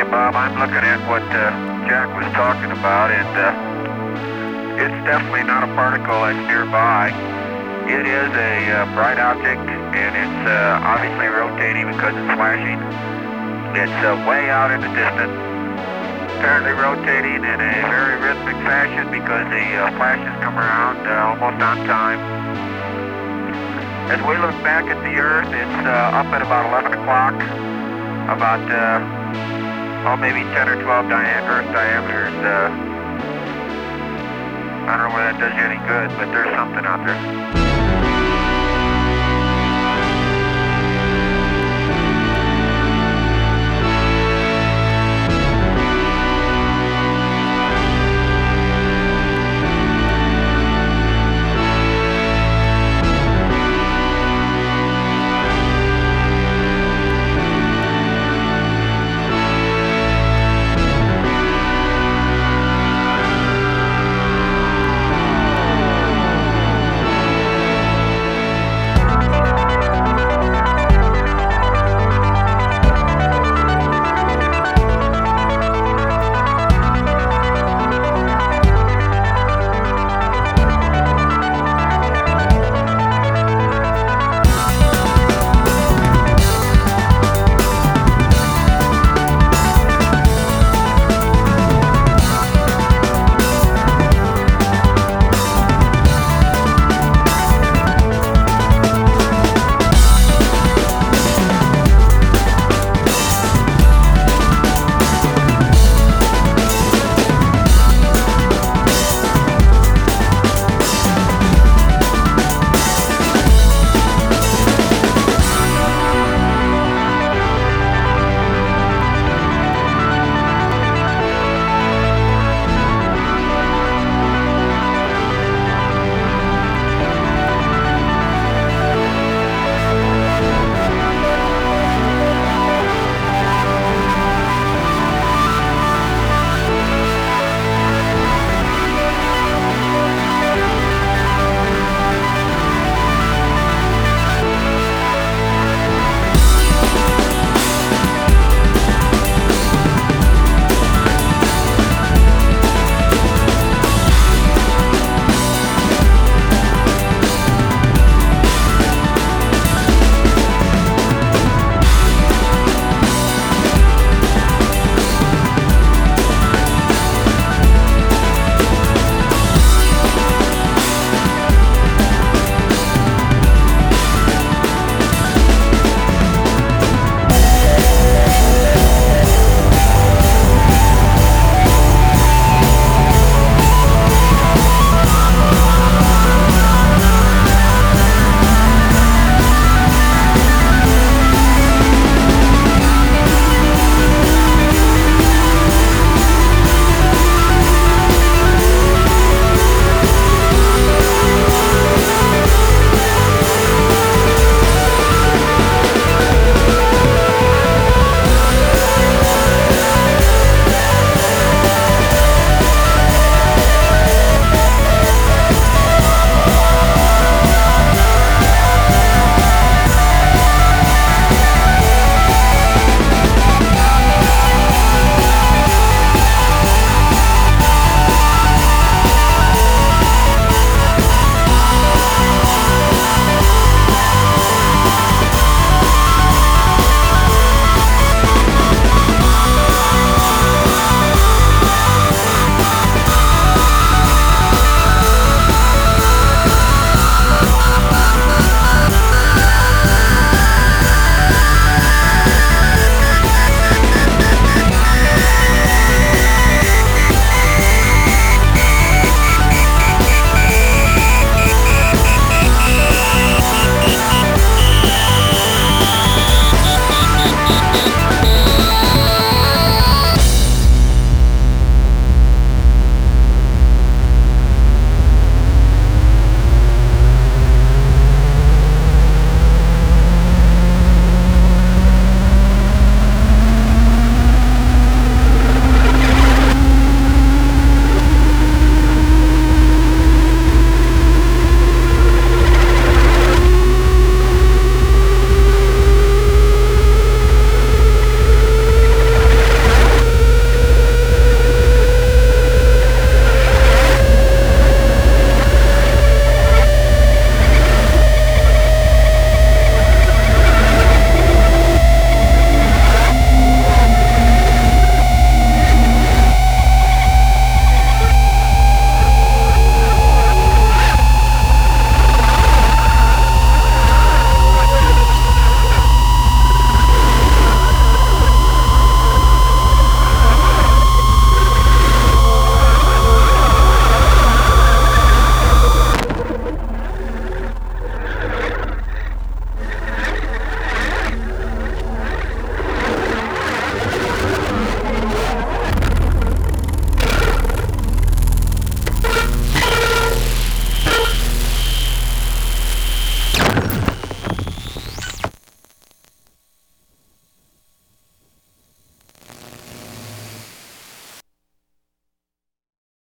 Okay, Bob, I'm looking at what Jack was talking about, and it's definitely not a particle that's nearby. It is a bright object, and it's obviously rotating because it's flashing. It's way out in the distance, apparently rotating in a very rhythmic fashion because the flashes come around almost on time. As we look back at the Earth, it's up at about 11 o'clock, about maybe 10 or 12 Earth diameters. I don't know whether that does you any good, but there's something out there.